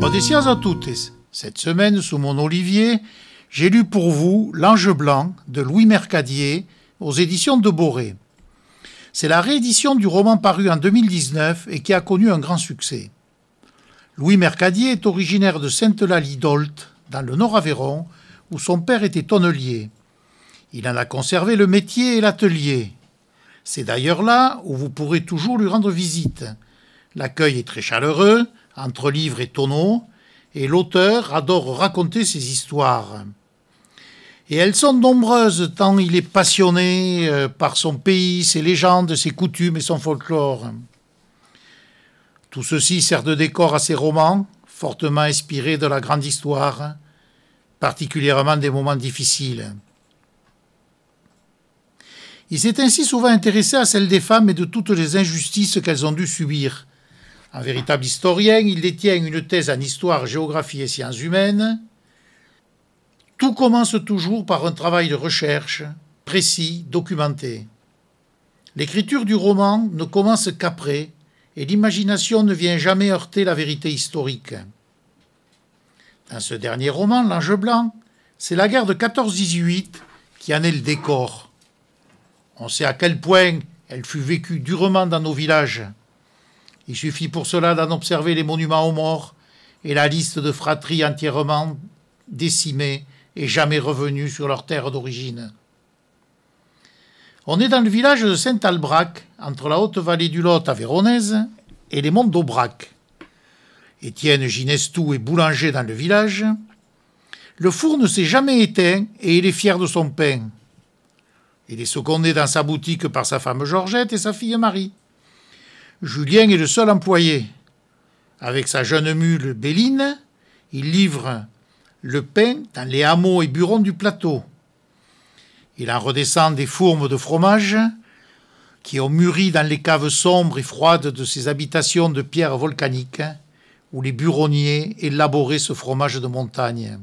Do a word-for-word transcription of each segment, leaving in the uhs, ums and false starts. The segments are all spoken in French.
Odessias a toutes. Cette semaine, sous mon olivier, j'ai lu pour vous L'Ange blanc de Louis Mercadier aux éditions de Boré. C'est la réédition du roman paru en deux mille dix-neuf et qui a connu un grand succès. Louis Mercadier est originaire de Sainte-Eulalie-d'Olt, dans le Nord-Aveyron, où son père était tonnelier. Il en a conservé le métier et l'atelier. C'est d'ailleurs là où vous pourrez toujours lui rendre visite. L'accueil est très chaleureux, entre livres et tonneaux, et l'auteur adore raconter ses histoires. Et elles sont nombreuses tant il est passionné par son pays, ses légendes, ses coutumes et son folklore. Tout ceci sert de décor à ses romans, fortement inspirés de la grande histoire, particulièrement des moments difficiles. Il s'est ainsi souvent intéressé à celle des femmes et de toutes les injustices qu'elles ont dû subir. Un véritable historien, il détient une thèse en histoire, géographie et sciences humaines. Tout commence toujours par un travail de recherche, précis, documenté. L'écriture du roman ne commence qu'après, et l'imagination ne vient jamais heurter la vérité historique. Dans ce dernier roman, L'Ange blanc, c'est la guerre de quatorze dix-huit qui en est le décor. On sait à quel point elle fut vécue durement dans nos villages. Il suffit pour cela d'en observer les monuments aux morts et la liste de fratries entièrement décimées et jamais revenues sur leur terre d'origine. On est dans le village de Saint-Albrac, entre la haute vallée du Lot aveyronnaise et les monts d'Aubrac. Étienne Ginestou est boulanger dans le village. Le four ne s'est jamais éteint et il est fier de son pain. Il est secondé dans sa boutique par sa femme Georgette et sa fille Marie. Julien est le seul employé. Avec sa jeune mule Béline, il livre le pain dans les hameaux et burons du plateau. Il en redescend des fourmes de fromage qui ont mûri dans les caves sombres et froides de ces habitations de pierre volcanique où les buronniers élaboraient ce fromage de montagne.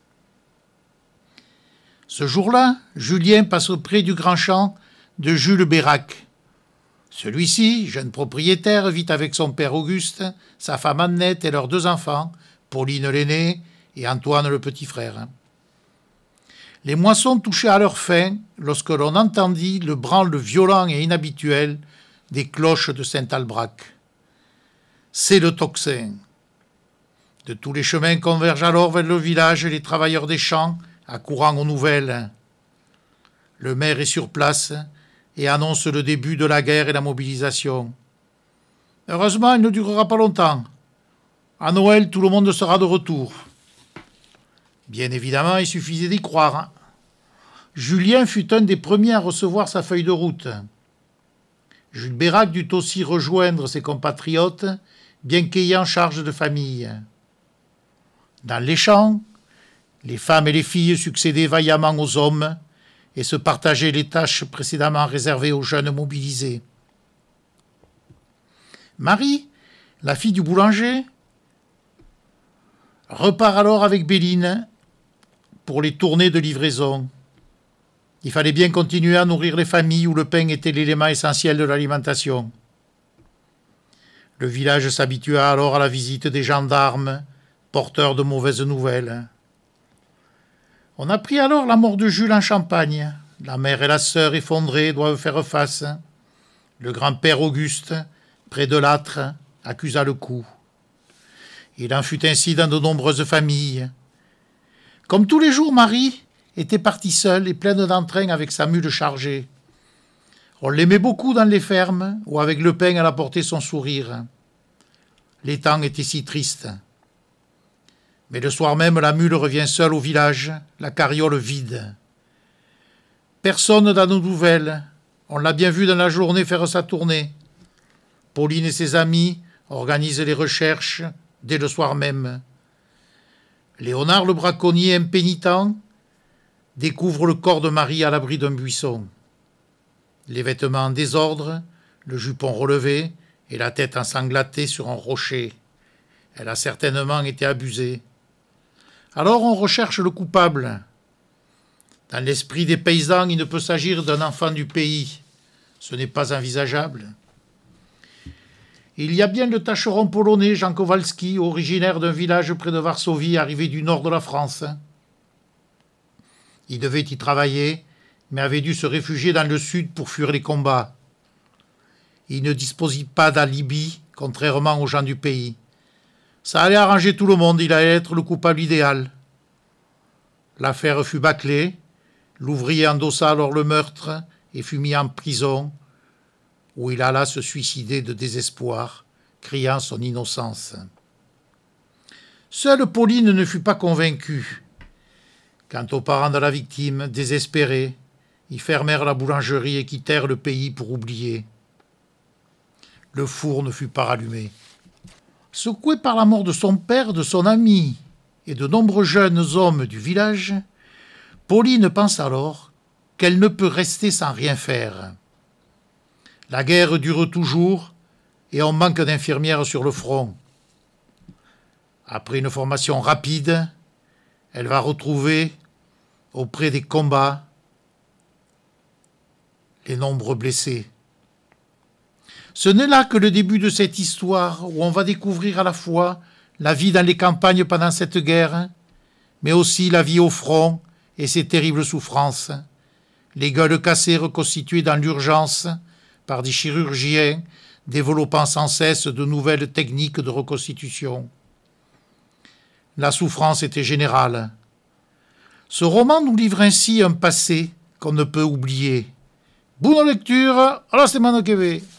Ce jour-là, Julien passe près du grand champ de Jules Bérac. Celui-ci, jeune propriétaire, vit avec son père Auguste, sa femme Annette et leurs deux enfants, Pauline l'aînée et Antoine le petit frère. Les moissons touchaient à leur fin lorsque l'on entendit le branle violent et inhabituel des cloches de Saint-Albrac. C'est le tocsin. De tous les chemins convergent alors vers le village les travailleurs des champs, accourant aux nouvelles. Le maire est sur place et annonce le début de la guerre et la mobilisation. Heureusement, il ne durera pas longtemps. À Noël, tout le monde sera de retour. Bien évidemment, il suffisait d'y croire. Julien fut un des premiers à recevoir sa feuille de route. Jules Bérac dut aussi rejoindre ses compatriotes, bien qu'ayant charge de famille. Dans les champs, les femmes et les filles succédaient vaillamment aux hommes et se partageaient les tâches précédemment réservées aux jeunes mobilisés. Marie, la fille du boulanger, repart alors avec Béline pour les tournées de livraison. Il fallait bien continuer à nourrir les familles où le pain était l'élément essentiel de l'alimentation. Le village s'habitua alors à la visite des gendarmes, porteurs de mauvaises nouvelles. On apprit alors la mort de Jules en Champagne. La mère et la sœur effondrées doivent faire face. Le grand-père Auguste, près de l'âtre, accusa le coup. Il en fut ainsi dans de nombreuses familles. Comme tous les jours, Marie était partie seule et pleine d'entrain avec sa mule chargée. On l'aimait beaucoup dans les fermes, où avec le pain elle apportait son sourire. Les temps étaient si tristes. Mais le soir même, la mule revient seule au village, la carriole vide. Personne n'a de nouvelles. On l'a bien vu dans la journée faire sa tournée. Pauline et ses amis organisent les recherches dès le soir même. Léonard, le braconnier impénitent, découvre le corps de Marie à l'abri d'un buisson. Les vêtements en désordre, le jupon relevé et la tête ensanglantée sur un rocher. Elle a certainement été abusée. Alors on recherche le coupable. Dans l'esprit des paysans, il ne peut s'agir d'un enfant du pays. Ce n'est pas envisageable. Il y a bien le tâcheron polonais Jean Kowalski, originaire d'un village près de Varsovie, arrivé du nord de la France. Il devait y travailler, mais avait dû se réfugier dans le sud pour fuir les combats. Il ne disposait pas d'alibi, contrairement aux gens du pays. Ça allait arranger tout le monde, il allait être le coupable idéal. L'affaire fut bâclée, l'ouvrier endossa alors le meurtre et fut mis en prison, où il alla se suicider de désespoir, criant son innocence. Seule Pauline ne fut pas convaincue. Quant aux parents de la victime, désespérés, ils fermèrent la boulangerie et quittèrent le pays pour oublier. Le four ne fut pas rallumé. Secouée par la mort de son père, de son ami et de nombreux jeunes hommes du village, Pauline pense alors qu'elle ne peut rester sans rien faire. La guerre dure toujours et on manque d'infirmières sur le front. Après une formation rapide, elle va retrouver, auprès des combats, les nombreux blessés. Ce n'est là que le début de cette histoire où on va découvrir à la fois la vie dans les campagnes pendant cette guerre, mais aussi la vie au front et ses terribles souffrances, les gueules cassées reconstituées dans l'urgence par des chirurgiens développant sans cesse de nouvelles techniques de reconstitution. La souffrance était générale. Ce roman nous livre ainsi un passé qu'on ne peut oublier. Bonne lecture, à la semaine que vient.